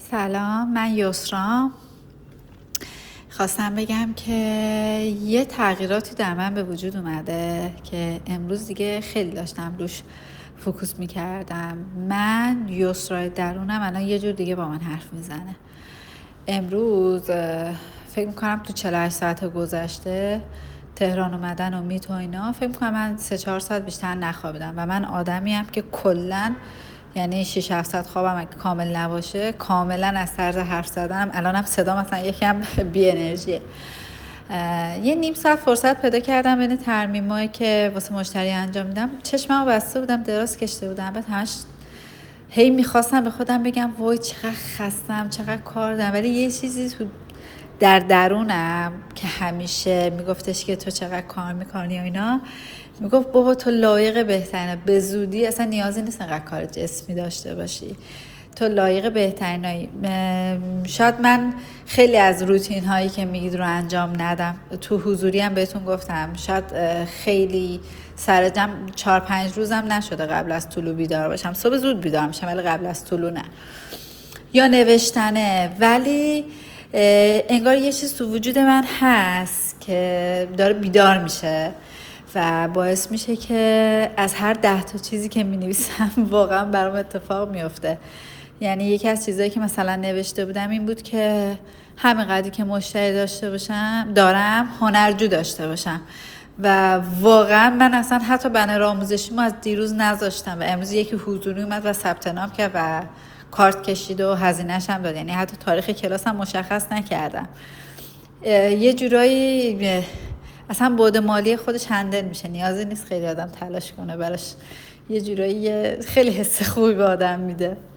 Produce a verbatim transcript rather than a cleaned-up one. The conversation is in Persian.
سلام، من یسرام. خواستم بگم که یه تغییراتی در من به وجود اومده که امروز دیگه خیلی داشتم روش فوکوس میکردم. من یسرای درونم الان یه جور دیگه با من حرف میزنه. امروز فکر میکنم تو چهل و هشت ساعت گذشته تهران اومدن و میت و اینا، فکر میکنم من سه چهار ساعت بیشتر نخوابیدم و من آدمیم که کلن یعنی شش هفت ساعت خوابم اگه کامل نباشه کاملا از طرز حرف زدم الانم صدا مثلا یکم بی انرژیه. یه نیم ساعت فرصت پیدا کردم بین ترمیمایی که واسه مشتری انجام میدم، چشممو بسته بودم، دراز کشیده بودم، بعد همش هی میخواستم به خودم بگم وای چقدر خستم، چقدر کار دارم، ولی یه چیزی تو در درونم که همیشه میگفتش که تو چقدر کار میکنی و اینا، میگفت بابا تو لایق بهترینه، به زودی اصلا نیازی نیست انقدر کار جسمی داشته باشی، تو لایق بهترینایی. شاید من خیلی از روتین هایی که میگید رو انجام ندم. تو حضوری هم بهتون گفتم شاید خیلی سر جمع چهار پنج روزم نشده قبل از طلوع بیدار باشم. صبح زود بیدار میشم ولی قبل از طلوع نه. یا نوشتنه، ولی انگار یه چیز تو وجود من هست که داره بیدار میشه و باعث میشه که از هر ده تا چیزی که مینویسم واقعا برام اتفاق میفته. یعنی یکی از چیزایی که مثلا نوشته بودم این بود که همین قدری که مشتری داشته باشم دارم هنرجو داشته باشم و واقعا من اصلا حتی بنر آموزشیمو از دیروز نذاشتم و امروز یکی حضوری اومد و ثبت نام کرد و کارت کشید و هزینه‌ش هم داد، یعنی حتی تاریخ کلاس هم مشخص نکردم. یه جورایی اصلا بعد مالی خودش هندل میشه، نیازی نیست خیلی آدم تلاش کنه براش، یه جورایی خیلی حس خوبی به آدم میده.